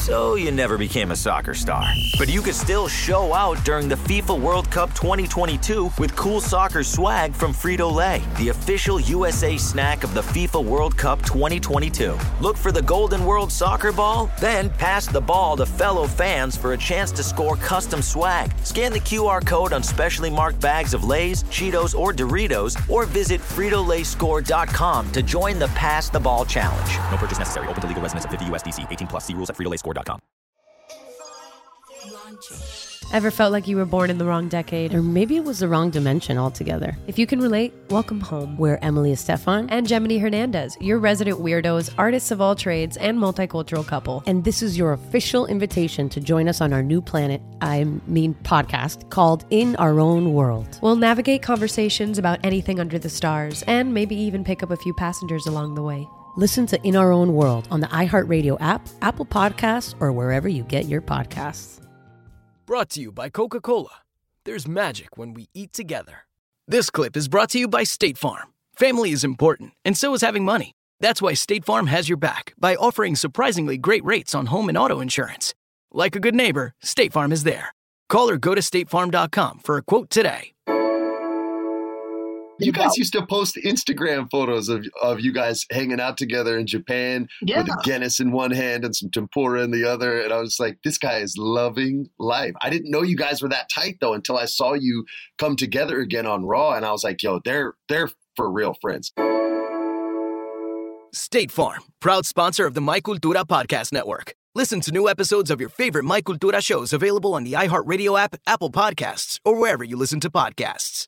so you never became a soccer star. But you could still show out during the FIFA World Cup 2022 with cool soccer swag from Frito-Lay, the official USA snack of the FIFA World Cup 2022. Look for the Golden World Soccer Ball, then pass the ball to fellow fans for a chance to score custom swag. Scan the QR code on specially marked bags of Lay's, Cheetos, or Doritos, or visit FritoLayScore.com to join the Pass the Ball Challenge. No purchase necessary. Open to legal residents of 50 USDC. 18 plus. See rules at FritoLayScore.com. Ever felt like you were born in the wrong decade? Or maybe it was the wrong dimension altogether. If you can relate, welcome home. We're Emily Estefan and Gemini Hernandez, your resident weirdos, artists of all trades, and multicultural couple. And this is your official invitation to join us on our new podcast called In Our Own World. We'll navigate conversations about anything under the stars and maybe even pick up a few passengers along the way. Listen to In Our Own World on the iHeartRadio app, Apple Podcasts, or wherever you get your podcasts. Brought to you by Coca-Cola. There's magic when we eat together. This clip is brought to you by State Farm. Family is important, and so is having money. That's why State Farm has your back by offering surprisingly great rates on home and auto insurance. Like a good neighbor, State Farm is there. Call or go to statefarm.com for a quote today. You guys used to post Instagram photos of you guys hanging out together in Japan with a Guinness in one hand and some tempura in the other. And I was like, this guy is loving life. I didn't know you guys were that tight, though, until I saw you come together again on Raw. And I was like, yo, they're for real friends. State Farm, proud sponsor of the My Cultura podcast network. Listen to new episodes of your favorite My Cultura shows available on the iHeartRadio app, Apple Podcasts, or wherever you listen to podcasts.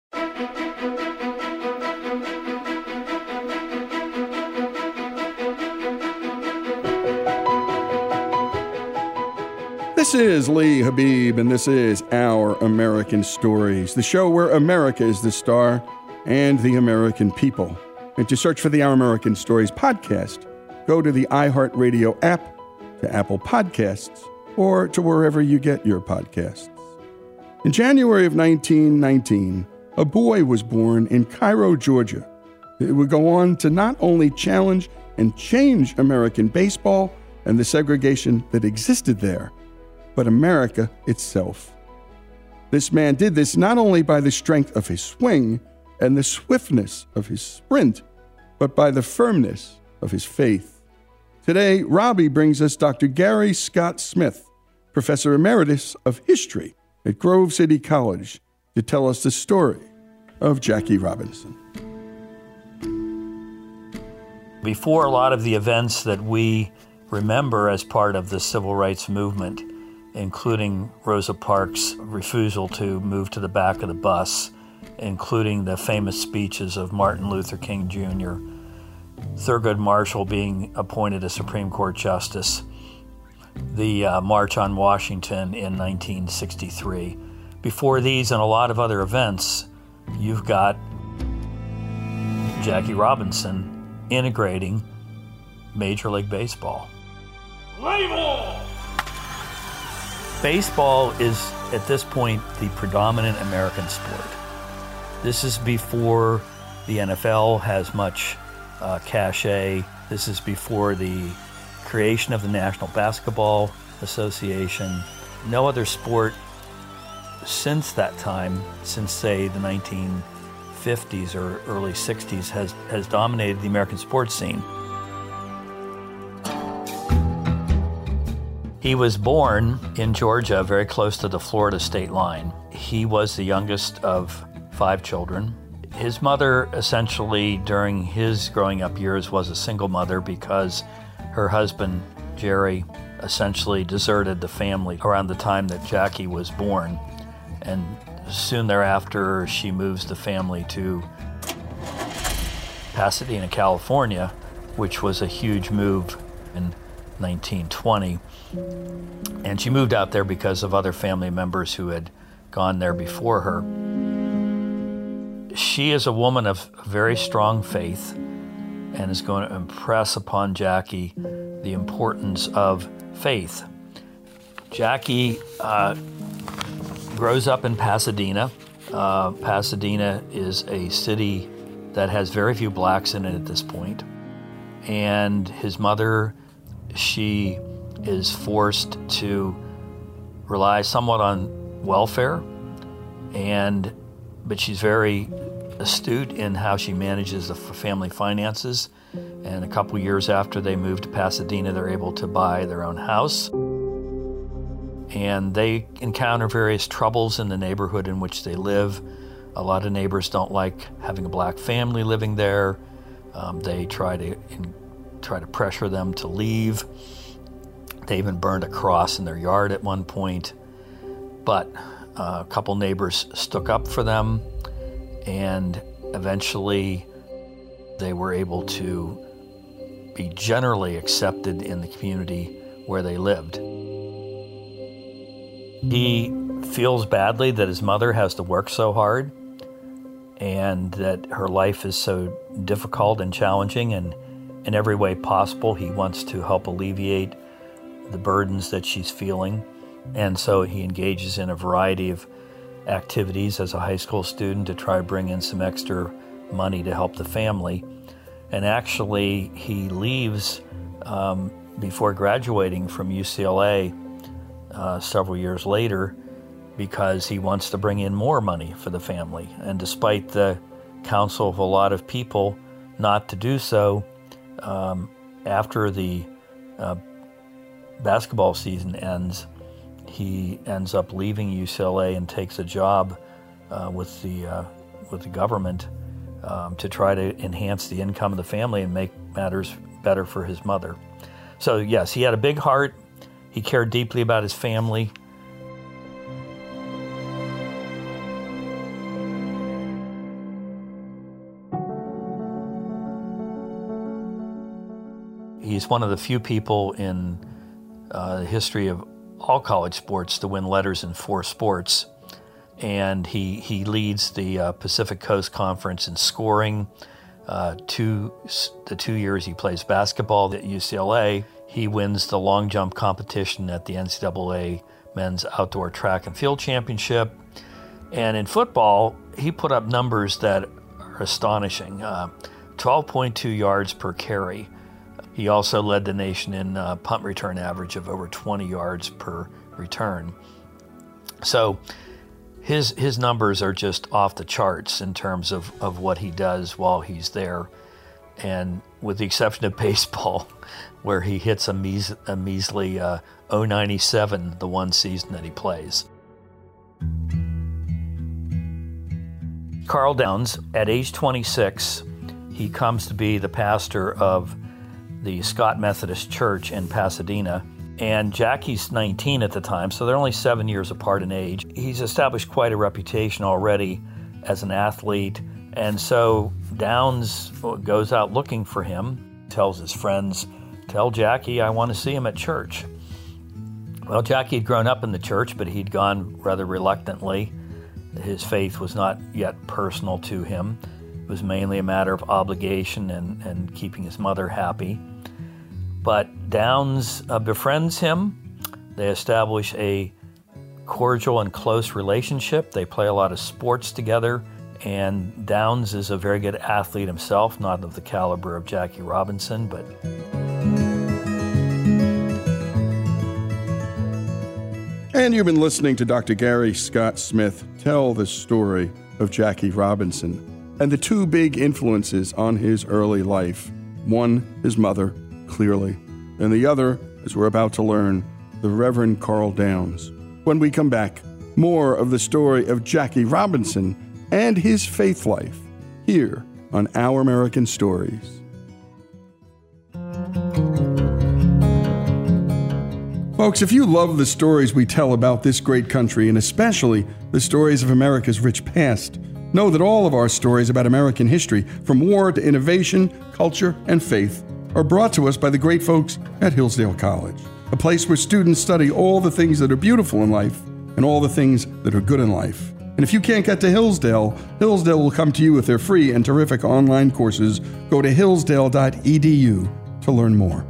This is Lee Habib, and this is Our American Stories, the show where America is the star and the American people. And to search for the Our American Stories podcast, go to the iHeartRadio app, to Apple Podcasts, or to wherever you get your podcasts. In January of 1919, a boy was born in Cairo, Georgia. It would go on to not only challenge and change American baseball and the segregation that existed there, but America itself. This man did this not only by the strength of his swing and the swiftness of his sprint, but by the firmness of his faith. Today, Robbie brings us Dr. Gary Scott Smith, Professor Emeritus of History at Grove City College, to tell us the story of Jackie Robinson. Before a lot of the events that we remember as part of the civil rights movement, including Rosa Parks' refusal to move to the back of the bus, including the famous speeches of Martin Luther King Jr., Thurgood Marshall being appointed a Supreme Court Justice, the March on Washington in 1963. Before these and a lot of other events, you've got Jackie Robinson integrating Major League Baseball. Play ball! Baseball is, at this point, the predominant American sport. This is before the NFL has much cachet. This is before the creation of the National Basketball Association. No other sport since that time, since, say, the 1950s or early 60s, has dominated the American sports scene. He was born in Georgia, very close to the Florida state line. He was the youngest of 5 children. His mother, essentially, during his growing up years, was a single mother because her husband, Jerry, essentially deserted the family around the time that Jackie was born. And soon thereafter, she moves the family to Pasadena, California, which was a huge move in 1920. And she moved out there because of other family members who had gone there before her. She is a woman of very strong faith and is going to impress upon Jackie the importance of faith. Jackie grows up in Pasadena. Pasadena is a city that has very few blacks in it at this point. And his mother, she is forced to rely somewhat on welfare, but she's very astute in how she manages the family finances. And a couple years after they move to Pasadena, they're able to buy their own house. And they encounter various troubles in the neighborhood in which they live. A lot of neighbors don't like having a black family living there. They try to pressure them to leave. They even burned a cross in their yard at one point. But a couple neighbors stuck up for them, and eventually they were able to be generally accepted in the community where they lived. He feels badly that his mother has to work so hard and that her life is so difficult and challenging, and in every way possible he wants to help alleviate the burdens that she's feeling. And so he engages in a variety of activities as a high school student to try to bring in some extra money to help the family. And actually, he leaves before graduating from UCLA several years later because he wants to bring in more money for the family. And despite the counsel of a lot of people not to do so, after the basketball season ends, he ends up leaving UCLA and takes a job with the government to try to enhance the income of the family and make matters better for his mother. So yes, he had a big heart. He cared deeply about his family. He's one of the few people in the history of all college sports to win letters in 4 sports. And he leads the Pacific Coast Conference in scoring. The 2 years he plays basketball at UCLA, he wins the long jump competition at the NCAA Men's Outdoor Track and Field Championship. And in football, he put up numbers that are astonishing. 12.2 yards per carry. He also led the nation in punt return average of over 20 yards per return. So his numbers are just off the charts in terms of what he does while he's there. And with the exception of baseball, where he hits a measly .097 the one season that he plays. Carl Downs, at age 26, he comes to be the pastor of the Scott Methodist Church in Pasadena. And Jackie's 19 at the time, so they're only 7 years apart in age. He's established quite a reputation already as an athlete, and so Downs goes out looking for him, tells his friends, "Tell Jackie I want to see him at church." Well, Jackie had grown up in the church, but he'd gone rather reluctantly. His faith was not yet personal to him. It was mainly a matter of obligation and keeping his mother happy. But Downs befriends him. They establish a cordial and close relationship. They play a lot of sports together, and Downs is a very good athlete himself, not of the caliber of Jackie Robinson, but... And you've been listening to Dr. Gary Scott Smith tell the story of Jackie Robinson and the 2 big influences on his early life. One, his mother, clearly, and the other, as we're about to learn, the Reverend Carl Downs. When we come back, more of the story of Jackie Robinson and his faith life here on Our American Stories. Folks, if you love the stories we tell about this great country, and especially the stories of America's rich past, know that all of our stories about American history, from war to innovation, culture, and faith, are brought to us by the great folks at Hillsdale College, a place where students study all the things that are beautiful in life and all the things that are good in life. And if you can't get to Hillsdale, Hillsdale will come to you with their free and terrific online courses. Go to hillsdale.edu to learn more.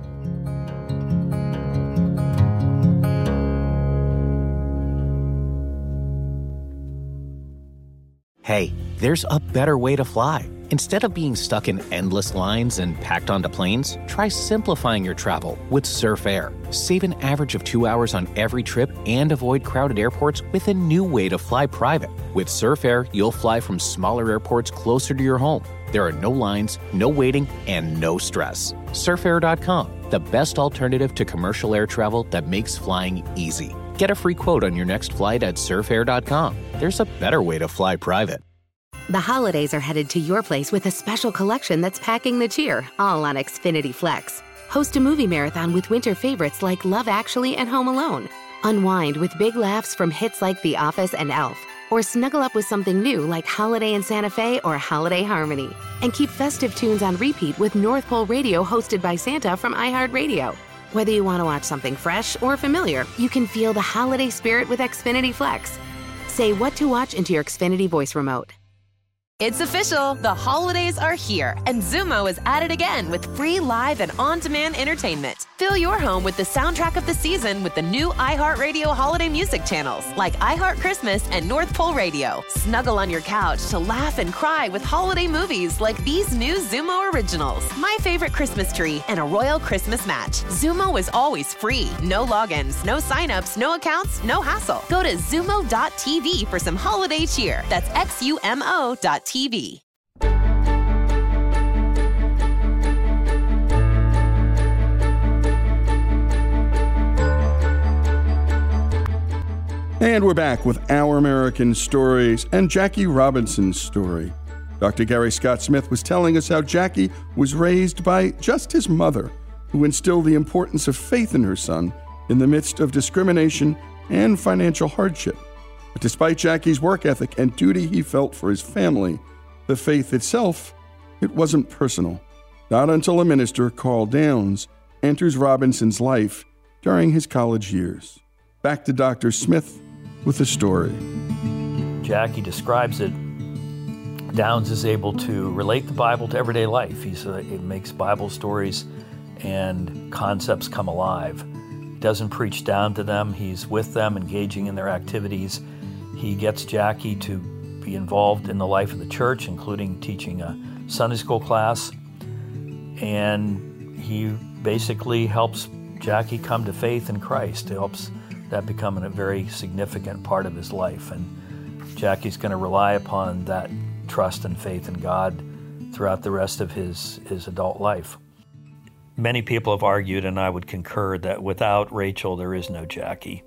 Hey, there's a better way to fly. Instead of being stuck in endless lines and packed onto planes, try simplifying your travel with Surf Air. Save an average of 2 hours on every trip and avoid crowded airports with a new way to fly private. With Surf Air, you'll fly from smaller airports closer to your home. There are no lines, no waiting, and no stress. Surfair.com, the best alternative to commercial air travel that makes flying easy. Get a free quote on your next flight at surfair.com. There's a better way to fly private. The holidays are headed to your place with a special collection that's packing the cheer, all on Xfinity Flex. Host a movie marathon with winter favorites like Love Actually and Home Alone. Unwind with big laughs from hits like The Office and Elf. Or snuggle up with something new like Holiday in Santa Fe or Holiday Harmony. And keep festive tunes on repeat with North Pole Radio hosted by Santa from iHeartRadio. Whether you want to watch something fresh or familiar, you can feel the holiday spirit with Xfinity Flex. Say what to watch into your Xfinity voice remote. It's official. The holidays are here, and Xumo is at it again with free live and on-demand entertainment. Fill your home with the soundtrack of the season with the new iHeartRadio holiday music channels like iHeart Christmas and North Pole Radio. Snuggle on your couch to laugh and cry with holiday movies like these new Xumo originals, My Favorite Christmas Tree, and A Royal Christmas Match. Xumo is always free. No logins, no signups, no accounts, no hassle. Go to Xumo.tv for some holiday cheer. That's XUMO.tv. And we're back with Our American Stories and Jackie Robinson's story. Dr. Gary Scott Smith was telling us how Jackie was raised by just his mother, who instilled the importance of faith in her son in the midst of discrimination and financial hardship. But despite Jackie's work ethic and duty he felt for his family, the faith itself, it wasn't personal. Not until a minister, Carl Downs, enters Robinson's life during his college years. Back to Dr. Smith with the story. Jackie describes it. Downs is able to relate the Bible to everyday life. He makes Bible stories and concepts come alive. He doesn't preach down to them. He's with them, engaging in their activities. He gets Jackie to be involved in the life of the church, including teaching a Sunday school class. And he basically helps Jackie come to faith in Christ. He helps that become a very significant part of his life. And Jackie's going to rely upon that trust and faith in God throughout the rest of his adult life. Many people have argued, and I would concur, that without Rachel, there is no Jackie.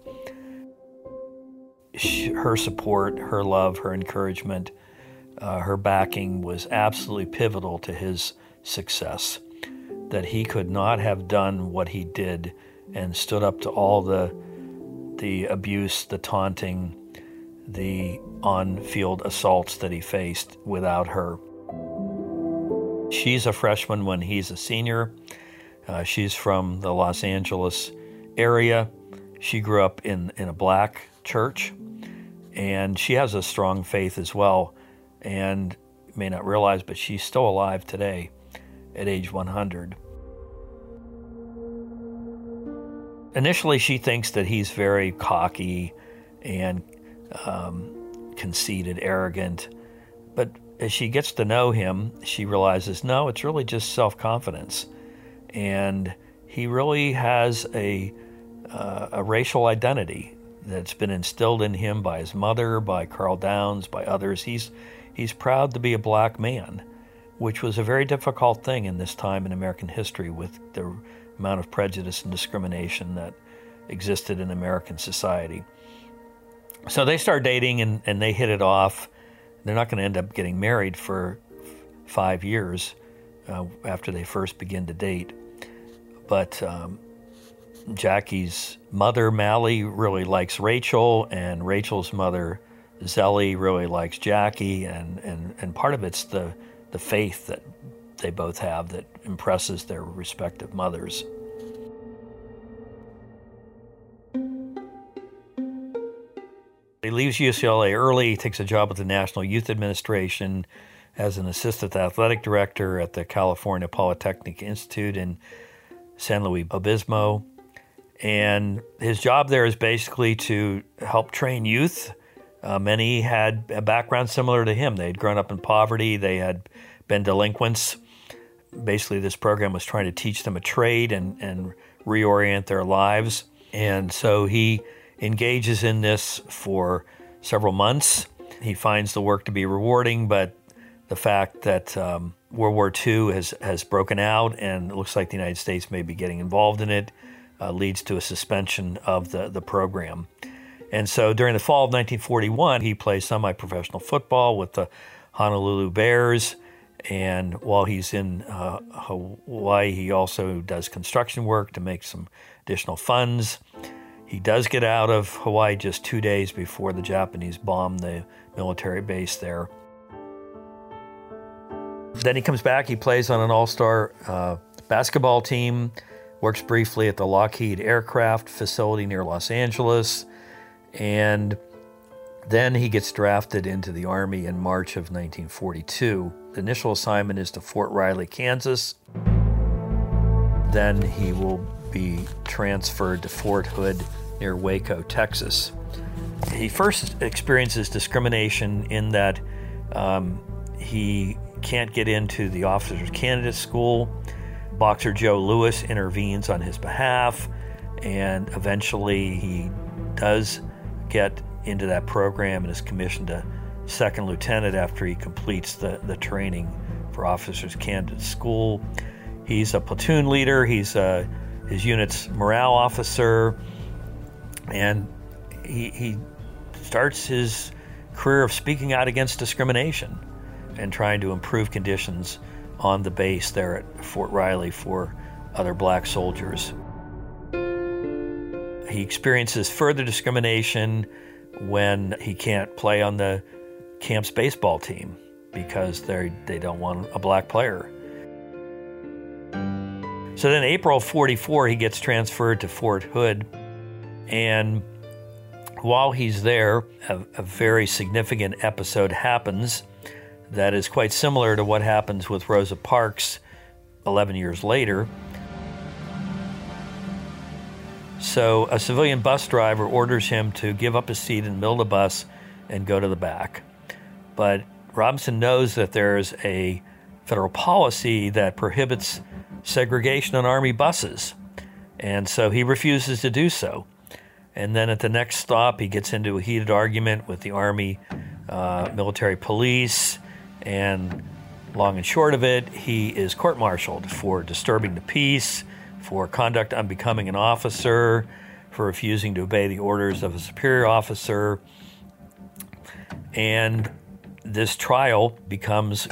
Her support, her love, her encouragement, her backing was absolutely pivotal to his success. That he could not have done what he did and stood up to all the abuse, the taunting, the on-field assaults that he faced without her. She's a freshman when he's a senior. She's from the Los Angeles area. She grew up in a black church, and she has a strong faith as well. And you may not realize, but she's still alive today at age 100. Initially, she thinks that he's very cocky and conceited, arrogant. But as she gets to know him, she realizes, no, it's really just self-confidence. And he really has a racial identity that's been instilled in him by his mother, by Carl Downs, by others. He's proud to be a black man, which was a very difficult thing in this time in American history with the amount of prejudice and discrimination that existed in American society. So they start dating and they hit it off. They're not going to end up getting married for 5 years after they first begin to date. But Jackie's mother, Mally, really likes Rachel, and Rachel's mother, Zelly, really likes Jackie, and part of it's the faith that they both have that impresses their respective mothers. He leaves UCLA early, takes a job with the National Youth Administration as an assistant athletic director at the California Polytechnic Institute in San Luis Obispo. And his job there is basically to help train youth. Many had a background similar to him. They had grown up in poverty. They had been delinquents. Basically, this program was trying to teach them a trade and reorient their lives. And so he engages in this for several months. He finds the work to be rewarding, but the fact that World War II has broken out and it looks like the United States may be getting involved in it leads to a suspension of the program. And so during the fall of 1941, he plays semi-professional football with the Honolulu Bears. And while he's in Hawaii, he also does construction work to make some additional funds. He does get out of Hawaii just 2 days before the Japanese bomb the military base there. Then he comes back, he plays on an all-star basketball team, works briefly at the Lockheed Aircraft facility near Los Angeles, and then he gets drafted into the Army in March of 1942. The initial assignment is to Fort Riley, Kansas. Then he will be transferred to Fort Hood near Waco, Texas. He first experiences discrimination in that he can't get into the officers' candidate school. Boxer Joe Louis intervenes on his behalf, and eventually he does get into that program and is commissioned to second lieutenant after he completes the training for officers' candidate school. He's a platoon leader, he's his unit's morale officer, and he starts his career of speaking out against discrimination and trying to improve conditions on the base there at Fort Riley for other black soldiers. He experiences further discrimination when he can't play on the camp's baseball team because they don't want a black player. So then April of 44, he gets transferred to Fort Hood, and while he's there, a very significant episode happens that is quite similar to what happens with Rosa Parks 11 years later. So a civilian bus driver orders him to give up his seat in the middle of the bus and go to the back. But Robinson knows that there's a federal policy that prohibits segregation on Army buses, and so he refuses to do so. And then at the next stop, he gets into a heated argument with the Army military police, and long and short of it, he is court-martialed for disturbing the peace, for conduct unbecoming an officer, for refusing to obey the orders of a superior officer. And this trial becomes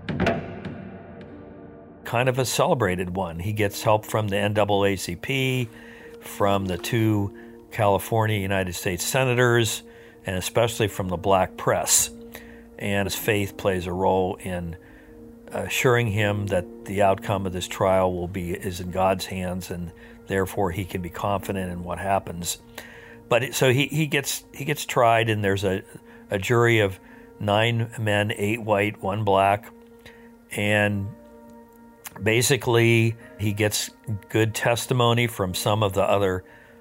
kind of a celebrated one. He gets help from the NAACP, from the 2 California United States senators, and especially from the black press. And his faith plays a role in assuring him that the outcome of this trial is in God's hands, and therefore he can be confident in what happens. But so he gets tried, and there's a jury of 9 men, 8 white, 1 black, and basically he gets good testimony from some of the other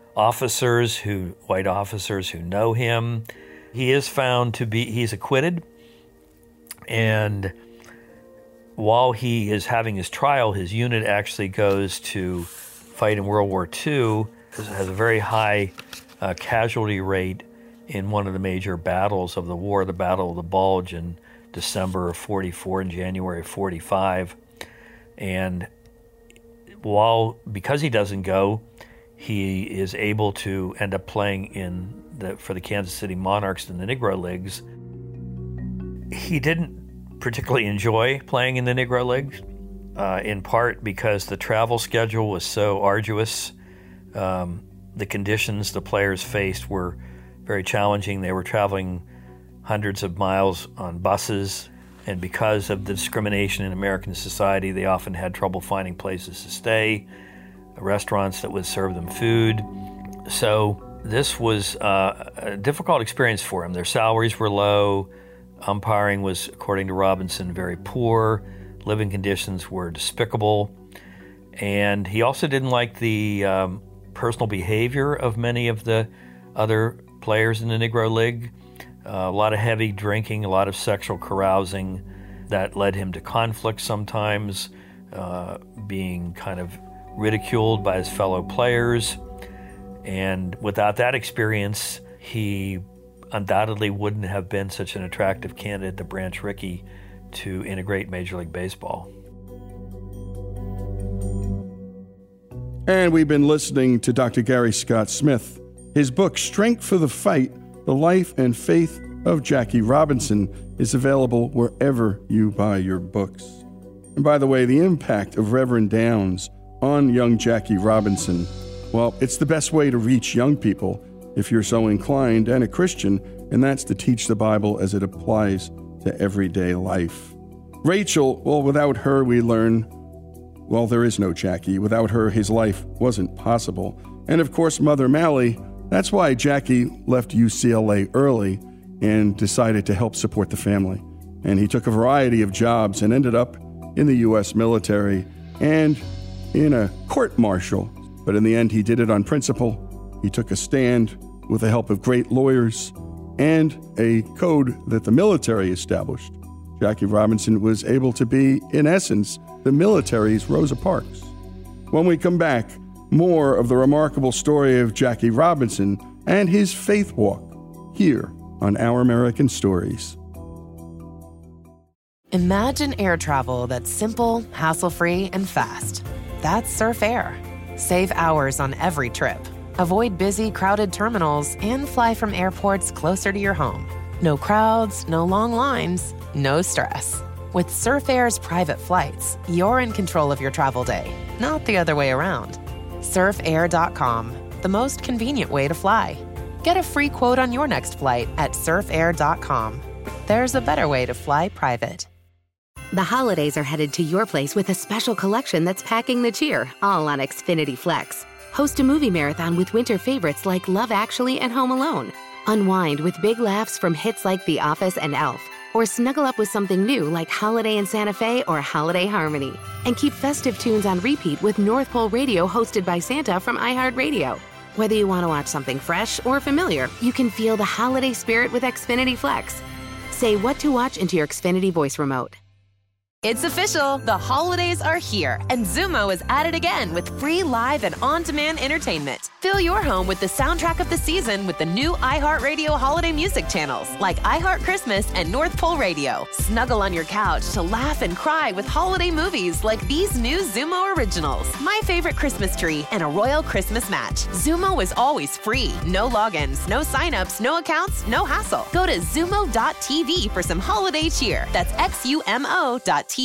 white officers who know him. He is found to be, he's acquitted, and while he is having his trial, his unit actually goes to fight in World War II. It has a very high casualty rate in one of the major battles of the war, the Battle of the Bulge in December of 44 and January of 45. And because he doesn't go, he is able to end up playing for the Kansas City Monarchs in the Negro Leagues. He didn't particularly enjoy playing in the Negro Leagues, in part because the travel schedule was so arduous. The conditions the players faced were very challenging. They were traveling hundreds of miles on buses, and because of the discrimination in American society, they often had trouble finding places to stay, restaurants that would serve them food. So this was a difficult experience for him. Their salaries were low. Umpiring was, according to Robinson, very poor. Living conditions were despicable. And he also didn't like the personal behavior of many of the other players in the Negro League. A lot of heavy drinking, a lot of sexual carousing, That led him to conflict sometimes, being kind of ridiculed by his fellow players. And without that experience, he undoubtedly wouldn't have been such an attractive candidate to Branch Rickey to integrate Major League Baseball. And we've been listening to Dr. Gary Scott Smith. His book, Strength for the Fight, The Life and Faith of Jackie Robinson, is available wherever you buy your books. And by the way, the impact of Reverend Downs on young Jackie Robinson, well, it's the best way to reach young people if you're so inclined and a Christian, and that's to teach the Bible as it applies to everyday life. Rachel, well, without her, we learn, well, there is no Jackie. Without her, his life wasn't possible. And of course, Mother Mally, that's why Jackie left UCLA early and decided to help support the family. And he took a variety of jobs and ended up in the U.S. military and in a court-martial. But in the end, he did it on principle. He took a stand with the help of great lawyers and a code that the military established. Jackie Robinson was able to be, in essence, the military's Rosa Parks. When we come back, more of the remarkable story of Jackie Robinson and his faith walk here on Our American Stories. Imagine air travel that's simple, hassle-free, and fast. That's Surf Air. Save hours on every trip. Avoid busy, crowded terminals and fly from airports closer to your home. No crowds, no long lines, no stress. With Surf Air's private flights, you're in control of your travel day, not the other way around. Surfair.com, the most convenient way to fly. Get a free quote on your next flight at surfair.com. There's a better way to fly private. The holidays are headed to your place with a special collection that's packing the cheer, all on Xfinity Flex. Host a movie marathon with winter favorites like Love Actually and Home Alone. Unwind with big laughs from hits like The Office and Elf. Or snuggle up with something new like Holiday in Santa Fe or Holiday Harmony. And keep festive tunes on repeat with North Pole Radio hosted by Santa from iHeartRadio. Whether you want to watch something fresh or familiar, you can feel the holiday spirit with Xfinity Flex. Say what to watch into your Xfinity voice remote. It's official. The holidays are here, and Xumo is at it again with free live and on-demand entertainment. Fill your home with the soundtrack of the season with the new iHeartRadio holiday music channels like iHeart Christmas and North Pole Radio. Snuggle on your couch to laugh and cry with holiday movies like these new Xumo originals, My Favorite Christmas Tree, and A Royal Christmas Match. Xumo is always free. No logins, no signups, no accounts, no hassle. Go to Xumo.tv for some holiday cheer. That's XUMO.tv.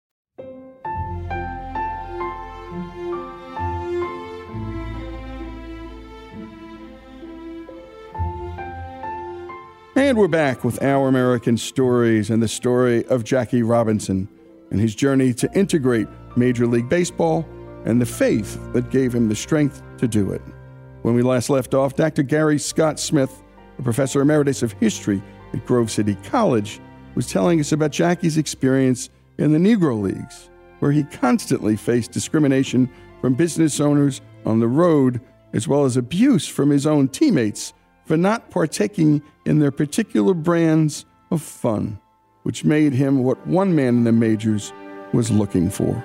And we're back with Our American Stories and the story of Jackie Robinson and his journey to integrate Major League Baseball and the faith that gave him the strength to do it. When we last left off, Dr. Gary Scott Smith, a professor emeritus of history at Grove City College, was telling us about Jackie's experience in the Negro Leagues, where he constantly faced discrimination from business owners on the road, as well as abuse from his own teammates for not partaking in their particular brands of fun, which made him what one man in the majors was looking for.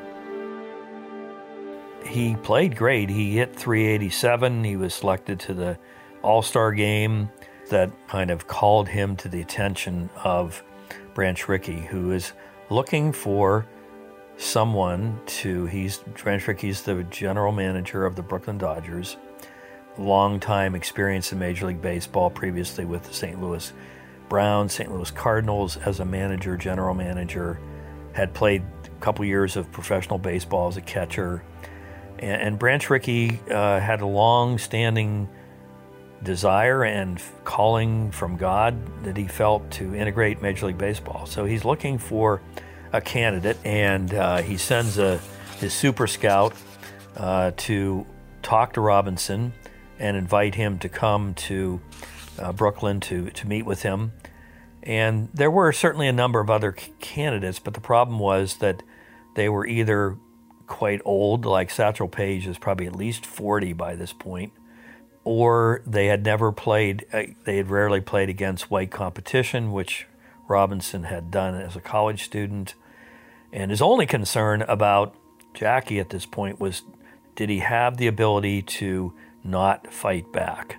He played great. He hit .387. He was selected to the All-Star game. That kind of called him to the attention of Branch Rickey, who is looking for someone to, Branch Rickey's the general manager of the Brooklyn Dodgers, long-time experience in Major League Baseball, previously with the St. Louis Browns, St. Louis Cardinals as a manager, general manager, had played a couple years of professional baseball as a catcher. And Branch Rickey had a long-standing desire and calling from God that he felt to integrate Major League Baseball. So he's looking for a candidate, and he sends his super scout to talk to Robinson and invite him to come to Brooklyn to meet with him. And there were certainly a number of other candidates, but the problem was that they were either quite old, like Satchel Paige is probably at least 40 by this point, or they had rarely played against white competition, which Robinson had done as a college student. And his only concern about Jackie at this point was, did he have the ability to not fight back?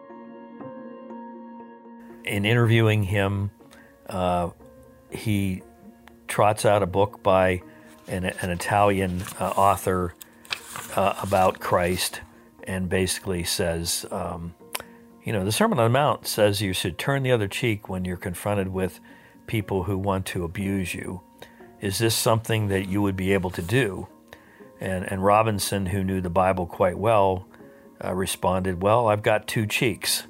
In interviewing him, he trots out a book by an Italian author about Christ, and basically says, the Sermon on the Mount says you should turn the other cheek when you're confronted with people who want to abuse you. Is this something that you would be able to do? And Robinson, who knew the Bible quite well, responded, well, I've got two cheeks.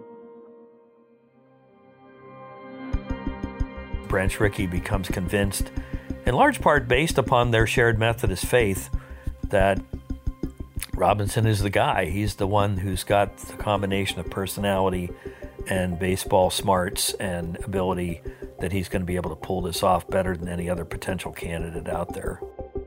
Branch Rickey becomes convinced, in large part based upon their shared Methodist faith, that Robinson is the guy. He's the one who's got the combination of personality and baseball smarts and ability that he's going to be able to pull this off better than any other potential candidate out there.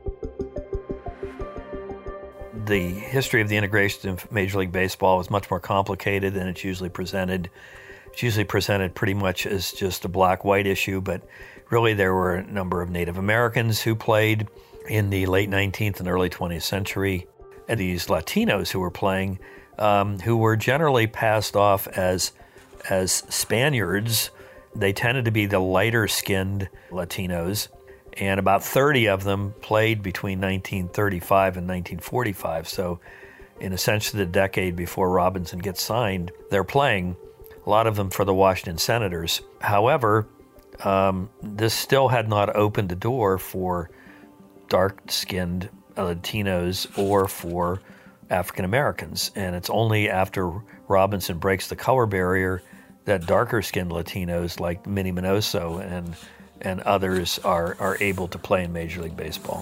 The history of the integration of Major League Baseball is much more complicated than it's usually presented. It's usually presented pretty much as just a black-white issue, but really there were a number of Native Americans who played in the late 19th and early 20th century, and these Latinos who were playing, who were generally passed off as Spaniards. They tended to be the lighter-skinned Latinos, and about 30 of them played between 1935 and 1945. So in essentially the decade before Robinson gets signed, they're playing, a lot of them for the Washington Senators. However, this still had not opened the door for dark-skinned Latinos or for African Americans. And it's only after Robinson breaks the color barrier that darker-skinned Latinos like Minnie Minoso and others are able to play in Major League Baseball.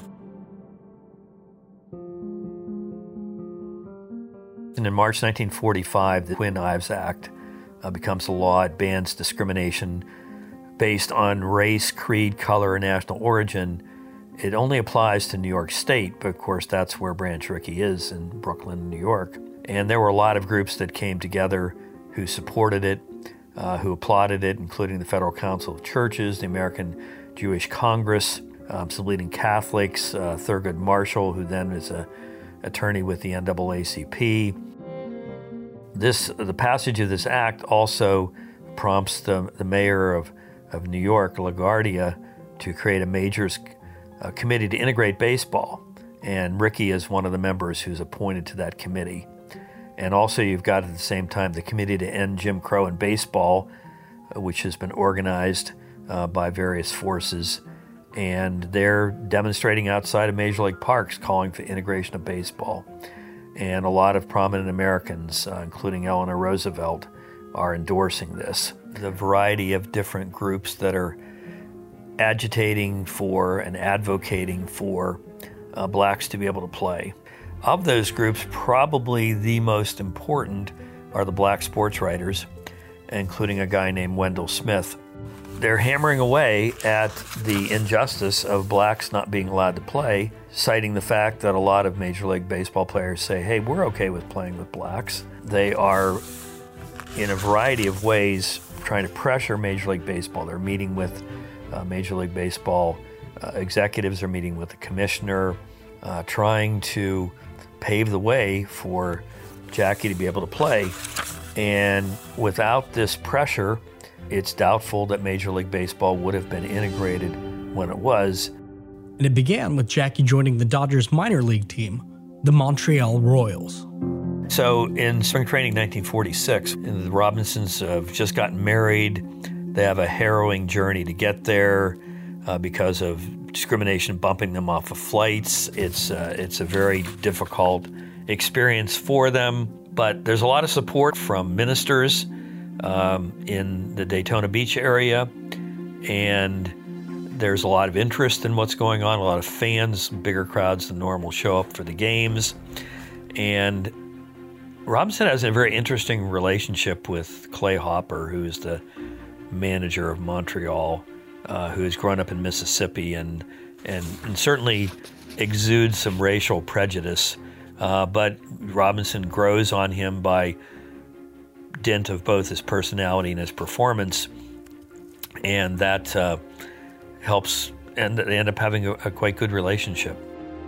And in March 1945, the Quinn Ives Act becomes a law. It bans discrimination based on race, creed, color, or national origin. It only applies to New York State, but of course that's where Branch Rickey is, in Brooklyn, New York. And there were a lot of groups that came together who supported it, who applauded it, including the Federal Council of Churches, the American Jewish Congress, some leading Catholics, Thurgood Marshall, who then is an attorney with the NAACP. The passage of this act also prompts the mayor of New York, LaGuardia, to create a majors committee to integrate baseball. And Rickey is one of the members who's appointed to that committee. And also you've got at the same time the Committee to End Jim Crow in Baseball, which has been organized by various forces. And they're demonstrating outside of Major League parks calling for integration of baseball. And a lot of prominent Americans, including Eleanor Roosevelt, are endorsing this. The variety of different groups that are agitating for and advocating for blacks to be able to play. Of those groups, probably the most important are the black sports writers, including a guy named Wendell Smith. They're hammering away at the injustice of blacks not being allowed to play, citing the fact that a lot of Major League Baseball players say, hey, we're okay with playing with blacks. They are, in a variety of ways, trying to pressure Major League Baseball. They're meeting with Major League Baseball executives, are meeting with the commissioner, trying to pave the way for Jackie to be able to play. And without this pressure, it's doubtful that Major League Baseball would have been integrated when it was. And it began with Jackie joining the Dodgers minor league team, the Montreal Royals. So in spring training 1946, the Robinsons have just gotten married. They have a harrowing journey to get there because of discrimination bumping them off of flights. It's a very difficult experience for them, but there's a lot of support from ministers in the Daytona Beach area, and there's a lot of interest in what's going on. A lot of fans, bigger crowds than normal, show up for the games. And Robinson has a very interesting relationship with Clay Hopper, who's the manager of Montreal, who has grown up in Mississippi and certainly exudes some racial prejudice. But Robinson grows on him by dint of both his personality and his performance. and that helps, and they end up having a quite good relationship.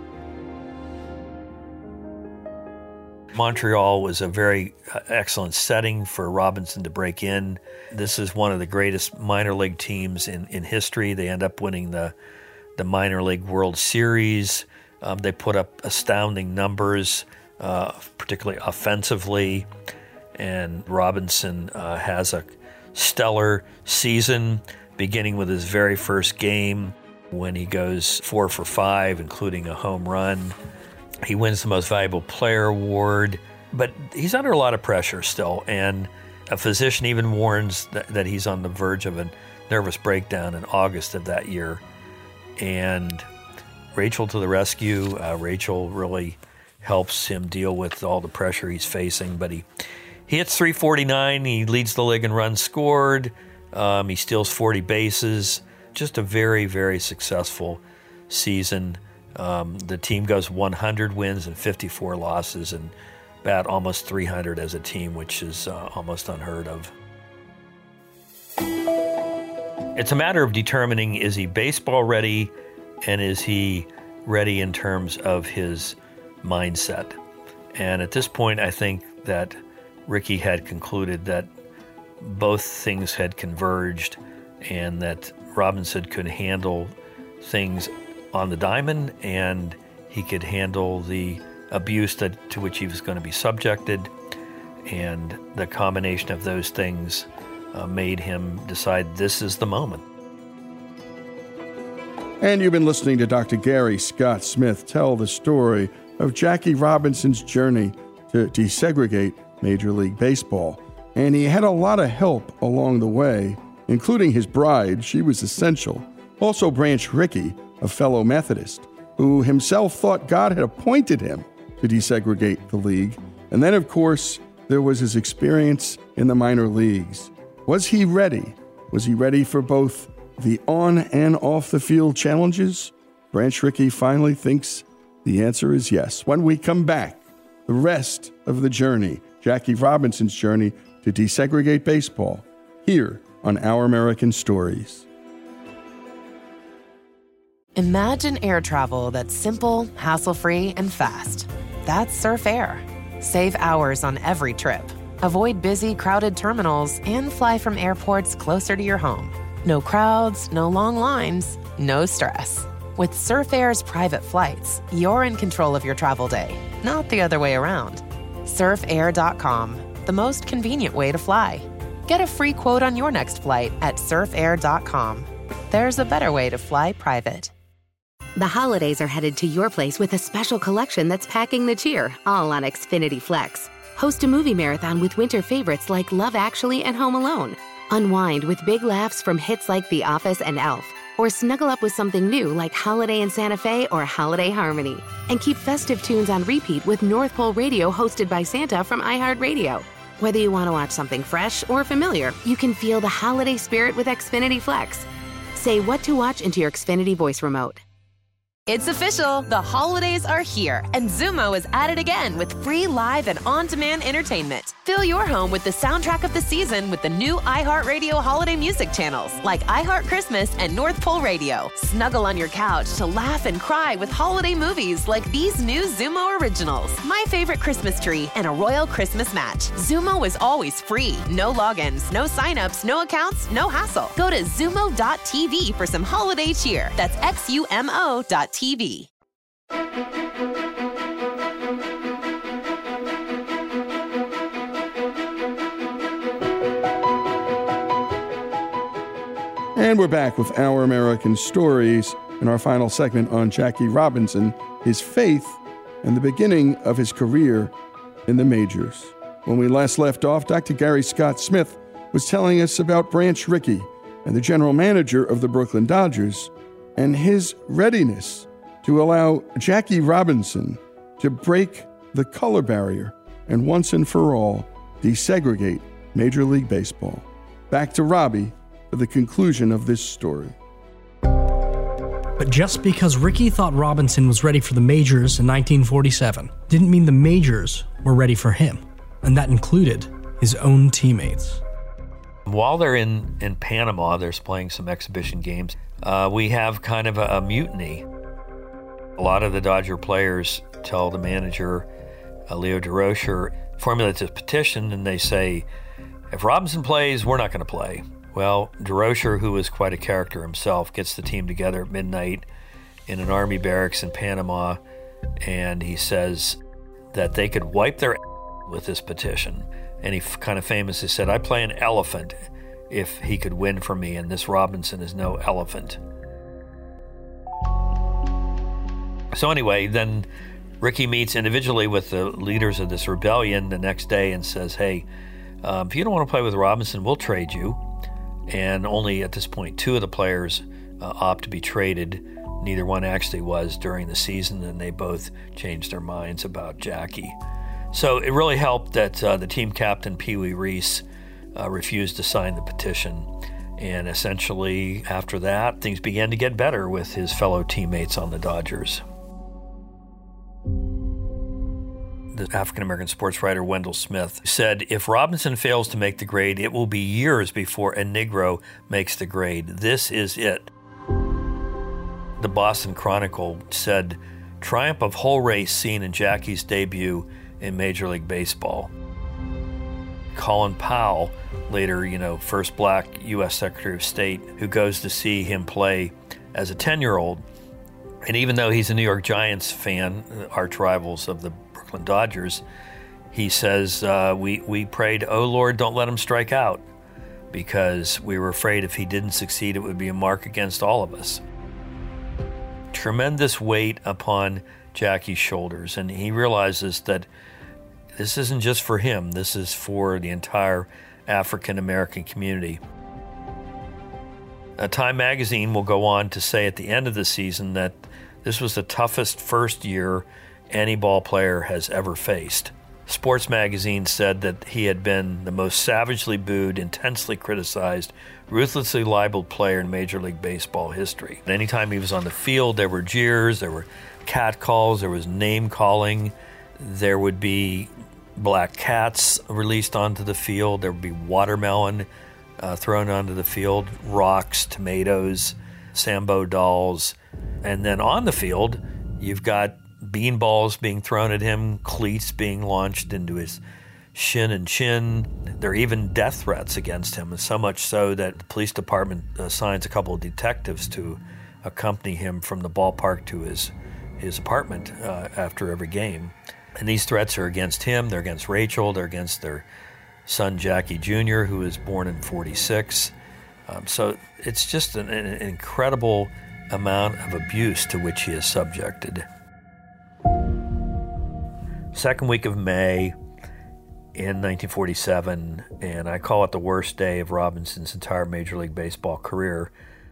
Montreal was a very excellent setting for Robinson to break in. This is one of the greatest minor league teams in history. They end up winning the minor league World Series. They put up astounding numbers, particularly offensively. And Robinson has a stellar season, beginning with his very first game when he goes 4 for 5, including a home run. He wins the Most Valuable Player award, but he's under a lot of pressure still, and a physician even warns that he's on the verge of a nervous breakdown in August of that year. And Rachel to the rescue. Rachel really helps him deal with all the pressure he's facing, but he hits .349, he leads the league in runs scored, he steals 40 bases, just a very, very successful season. The team goes 100 wins and 54 losses and bat almost 300 as a team, which is almost unheard of. It's a matter of determining, is he baseball ready and is he ready in terms of his mindset? And at this point, I think that Ricky had concluded that both things had converged and that Robinson could handle things on the diamond, and he could handle the abuse to which he was going to be subjected, and the combination of those things made him decide this is the moment. And you've been listening to Dr. Gary Scott Smith tell the story of Jackie Robinson's journey to desegregate Major League Baseball. And he had a lot of help along the way, including his bride. She was essential. Also Branch Rickey, a fellow Methodist, who himself thought God had appointed him to desegregate the league. And then, of course, there was his experience in the minor leagues. Was he ready? Was he ready for both the on and off the field challenges? Branch Rickey finally thinks the answer is yes. When we come back, the rest of the journey, Jackie Robinson's journey to desegregate baseball, here on Our American Stories. Imagine air travel that's simple, hassle-free, and fast. That's Surf Air. Save hours on every trip. Avoid busy, crowded terminals and fly from airports closer to your home. No crowds, no long lines, no stress. With Surf Air's private flights, you're in control of your travel day, not the other way around. SurfAir.com, the most convenient way to fly. Get a free quote on your next flight at surfair.com. There's a better way to fly private. The holidays are headed to your place with a special collection that's packing the cheer, all on Xfinity Flex. Host a movie marathon with winter favorites like Love Actually and Home Alone. Unwind with big laughs from hits like The Office and Elf. Or snuggle up with something new like Holiday in Santa Fe or Holiday Harmony. And keep festive tunes on repeat with North Pole Radio hosted by Santa from iHeartRadio. Whether you want to watch something fresh or familiar, you can feel the holiday spirit with Xfinity Flex. Say what to watch into your Xfinity voice remote. It's official. The holidays are here, and Xumo is at it again with free live and on-demand entertainment. Fill your home with the soundtrack of the season with the new iHeartRadio holiday music channels like iHeart Christmas and North Pole Radio. Snuggle on your couch to laugh and cry with holiday movies like these new Xumo originals, My Favorite Christmas Tree, and A Royal Christmas Match. Xumo is always free. No logins, no signups, no accounts, no hassle. Go to Xumo.tv for some holiday cheer. That's XUMO.tv. And we're back with Our American Stories in our final segment on Jackie Robinson, his faith, and the beginning of his career in the majors. When we last left off, Dr. Gary Scott Smith was telling us about Branch Rickey and the general manager of the Brooklyn Dodgers and his readiness to allow Jackie Robinson to break the color barrier and once and for all desegregate Major League Baseball. Back to Robbie for the conclusion of this story. But just because Rickey thought Robinson was ready for the majors in 1947 didn't mean the majors were ready for him, and that included his own teammates. While they're in Panama, they're playing some exhibition games. We have kind of a mutiny. A lot of the Dodger players tell the manager, Leo Durocher, formulates a petition, and they say, if Robinson plays, we're not going to play. Well, Durocher, who is quite a character himself, gets the team together at midnight in an army barracks in Panama, and he says that they could wipe their with this petition. And he kind of famously said, I play an elephant if he could win for me, and this Robinson is no elephant. So anyway, then Ricky meets individually with the leaders of this rebellion the next day and says, hey, if you don't want to play with Robinson, we'll trade you. And only at this point, 2 of the players opt to be traded. Neither one actually was during the season, and they both changed their minds about Jackie. So it really helped that the team captain, Pee Wee Reese, refused to sign the petition. And essentially, after that, things began to get better with his fellow teammates on the Dodgers. The African-American sports writer Wendell Smith said, if Robinson fails to make the grade, it will be years before a Negro makes the grade. This is it. The Boston Chronicle said, triumph of whole race seen in Jackie's debut in Major League Baseball. Colin Powell, later, first black U.S. Secretary of State, who goes to see him play as a 10-year-old. And even though he's a New York Giants fan, arch rivals of the Brooklyn Dodgers, he says, we prayed, oh Lord, don't let him strike out, because we were afraid if he didn't succeed, it would be a mark against all of us. Tremendous weight upon Jackie's shoulders, and he realizes that this isn't just for him, this is for the entire African-American community. Time magazine will go on to say at the end of the season that this was the toughest first year any ball player has ever faced. Sports magazine said that he had been the most savagely booed, intensely criticized, ruthlessly libeled player in Major League Baseball history. Anytime he was on the field, there were jeers, there were catcalls, there was name-calling, there would be black cats released onto the field, there would be watermelon thrown onto the field, rocks, tomatoes, Sambo dolls. And then on the field, you've got beanballs being thrown at him, cleats being launched into his shin and chin. There are even death threats against him, and so much so that the police department assigns a couple of detectives to accompany him from the ballpark to his apartment after every game. And these threats are against him, they're against Rachel, they're against their son Jackie Jr., who was born in 1946. So it's just an incredible amount of abuse to which he is subjected. Second week of May in 1947, and I call it the worst day of Robinson's entire Major League Baseball career.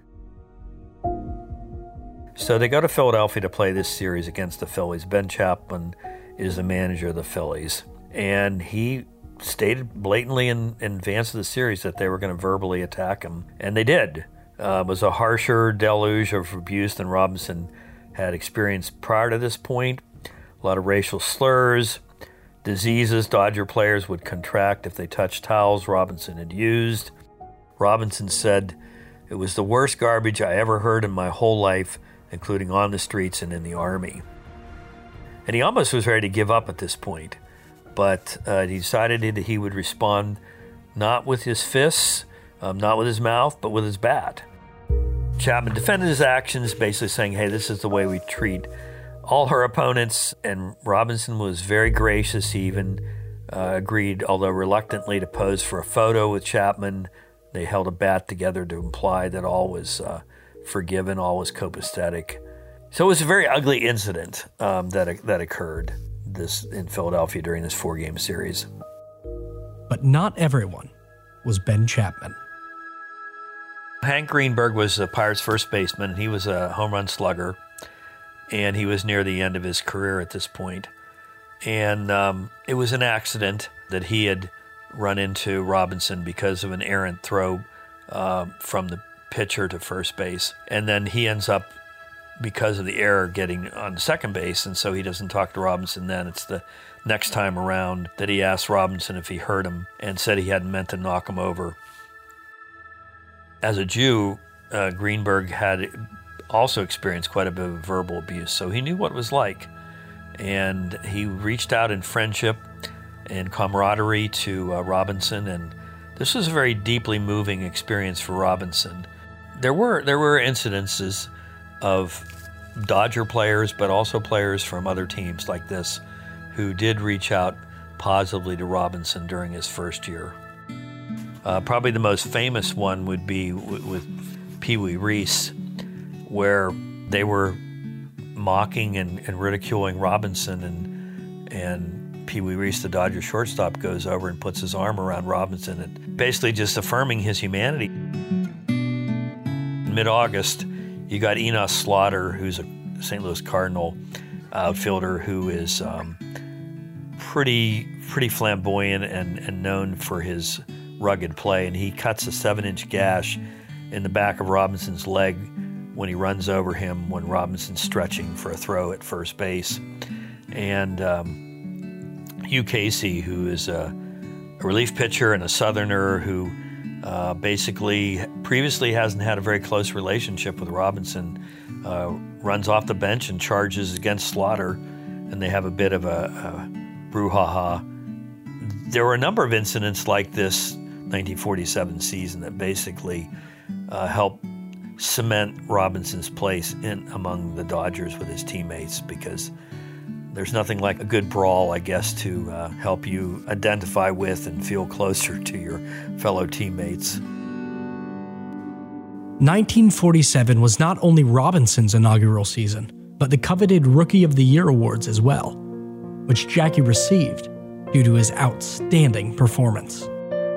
So they go to Philadelphia to play this series against the Phillies. Ben Chapman is the manager of the Phillies, and he stated blatantly in advance of the series that they were going to verbally attack him, and they did. It was a harsher deluge of abuse than Robinson had experienced prior to this point. A lot of racial slurs, diseases Dodger players would contract if they touched towels Robinson had used. Robinson said, "It was the worst garbage I ever heard in my whole life, including on the streets and in the Army." And he almost was ready to give up at this point, but he decided that he would respond not with his fists, not with his mouth, but with his bat. Chapman defended his actions, basically saying, hey, this is the way we treat all her opponents, and Robinson was very gracious. He even agreed, although reluctantly, to pose for a photo with Chapman. They held a bat together to imply that all was forgiven, all was copacetic. So it was a very ugly incident that occurred in Philadelphia during this 4-game series. But not everyone was Ben Chapman. Hank Greenberg was the Pirates' first baseman. He was a home run slugger, and he was near the end of his career at this point. And it was an accident that he had run into Robinson because of an errant throw from the pitcher to first base. And then he ends up, because of the error, getting on second base, and so he doesn't talk to Robinson then. It's the next time around that he asked Robinson if he hurt him and said he hadn't meant to knock him over. As a Jew, Greenberg had also experienced quite a bit of verbal abuse, so he knew what it was like. And he reached out in friendship and camaraderie to Robinson, and this was a very deeply moving experience for Robinson. There were incidences of Dodger players, but also players from other teams like this, who did reach out positively to Robinson during his first year. Probably the most famous one would be with Pee Wee Reese, where they were mocking and ridiculing Robinson, and Pee Wee Reese, the Dodger shortstop, goes over and puts his arm around Robinson and basically just affirming his humanity. In mid-August, you got Enos Slaughter, who's a St. Louis Cardinal outfielder who is pretty flamboyant and known for his rugged play, and he cuts a 7-inch gash in the back of Robinson's leg when he runs over him when Robinson's stretching for a throw at first base. And Hugh Casey, who is a relief pitcher and a Southerner who basically previously hasn't had a very close relationship with Robinson, runs off the bench and charges against Slaughter, and they have a bit of a brouhaha. There were a number of incidents like this 1947 season that basically helped cement Robinson's place in among the Dodgers with his teammates, because there's nothing like a good brawl, I guess, to help you identify with and feel closer to your fellow teammates. 1947 was not only Robinson's inaugural season, but the coveted Rookie of the Year awards as well, which Jackie received due to his outstanding performance.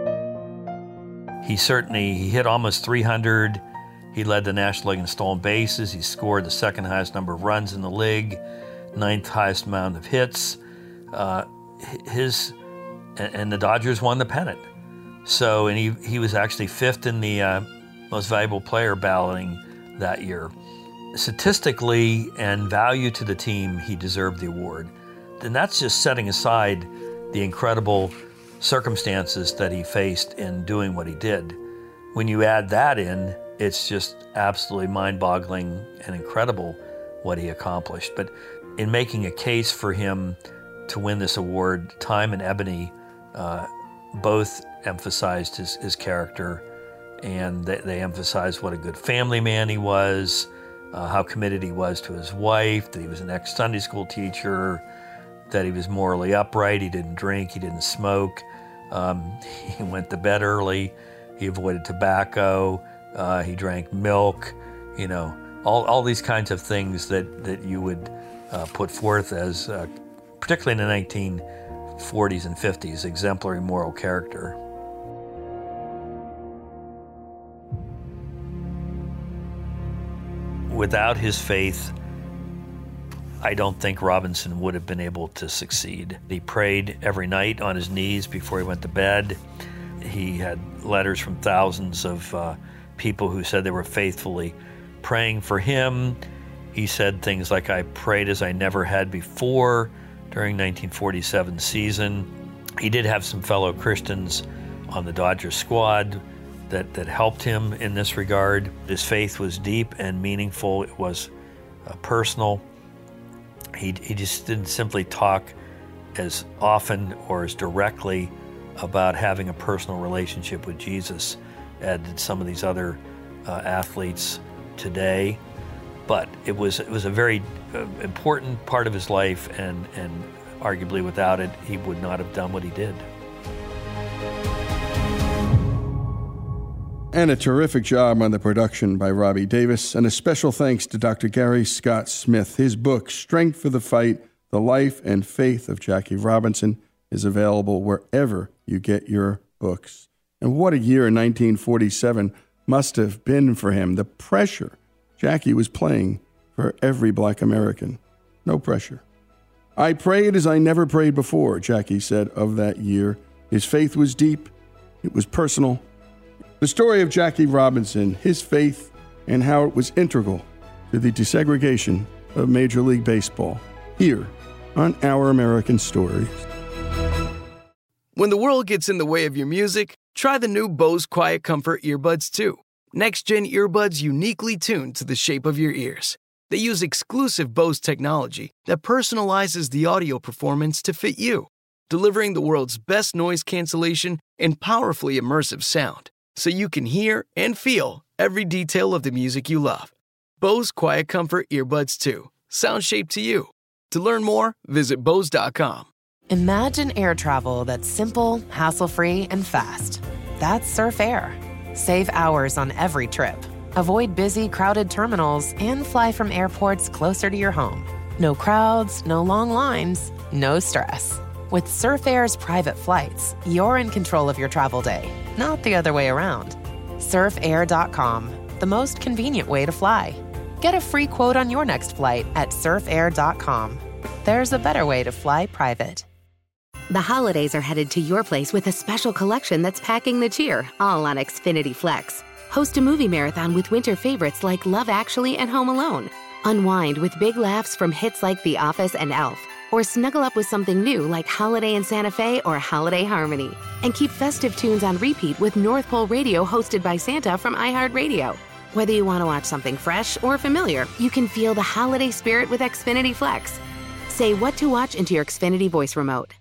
He hit almost 300. He led the National League in stolen bases. He scored the second highest number of runs in the league, 9th highest amount of hits. And the Dodgers won the pennant. So, and he was actually 5th in the most valuable player balloting that year. Statistically and value to the team, he deserved the award. And that's just setting aside the incredible circumstances that he faced in doing what he did. When you add that in, it's just absolutely mind-boggling and incredible what he accomplished. But in making a case for him to win this award, Time and Ebony both emphasized his character, and they emphasized what a good family man he was, how committed he was to his wife, that he was an ex-Sunday school teacher, that he was morally upright, he didn't drink, he didn't smoke, he went to bed early, he avoided tobacco, he drank milk, all these kinds of things that you would put forth as, particularly in the 1940s and 50s, exemplary moral character. Without his faith, I don't think Robinson would have been able to succeed. He prayed every night on his knees before he went to bed. He had letters from thousands of people who said they were faithfully praying for him. He said things like, "I prayed as I never had before" during 1947 season. He did have some fellow Christians on the Dodgers squad that helped him in this regard. His faith was deep and meaningful. It was personal. He just didn't simply talk as often or as directly about having a personal relationship with Jesus as did some of these other athletes today. But it was a very important part of his life, and arguably without it, he would not have done what he did. And a terrific job on the production by Robbie Davis. And a special thanks to Dr. Gary Scott Smith. His book, Strength for the Fight, The Life and Faith of Jackie Robinson, is available wherever you get your books. And what a year 1947 must have been for him. The pressure Jackie was playing for every Black American. No pressure. "I prayed as I never prayed before," Jackie said of that year. His faith was deep. It was personal. The story of Jackie Robinson, his faith, and how it was integral to the desegregation of Major League Baseball, here on Our American Stories. When the world gets in the way of your music, try the new Bose Quiet Comfort earbuds 2. Next-gen earbuds uniquely tuned to the shape of your ears. They use exclusive Bose technology that personalizes the audio performance to fit you, delivering the world's best noise cancellation and powerfully immersive sound, so you can hear and feel every detail of the music you love. Bose Quiet Comfort Earbuds 2. Sound shaped to you. To learn more, visit Bose.com. Imagine air travel that's simple, hassle-free, and fast. That's Surf Air. Save hours on every trip. Avoid busy, crowded terminals and fly from airports closer to your home. No crowds, no long lines, no stress. With Surf Air's private flights, you're in control of your travel day, not the other way around. SurfAir.com, the most convenient way to fly. Get a free quote on your next flight at surfair.com. There's a better way to fly private. The holidays are headed to your place with a special collection that's packing the cheer, all on Xfinity Flex. Host a movie marathon with winter favorites like Love Actually and Home Alone. Unwind with big laughs from hits like The Office and Elf. Or snuggle up with something new like Holiday in Santa Fe or Holiday Harmony. And keep festive tunes on repeat with North Pole Radio hosted by Santa from iHeartRadio. Whether you want to watch something fresh or familiar, you can feel the holiday spirit with Xfinity Flex. Say what to watch into your Xfinity voice remote.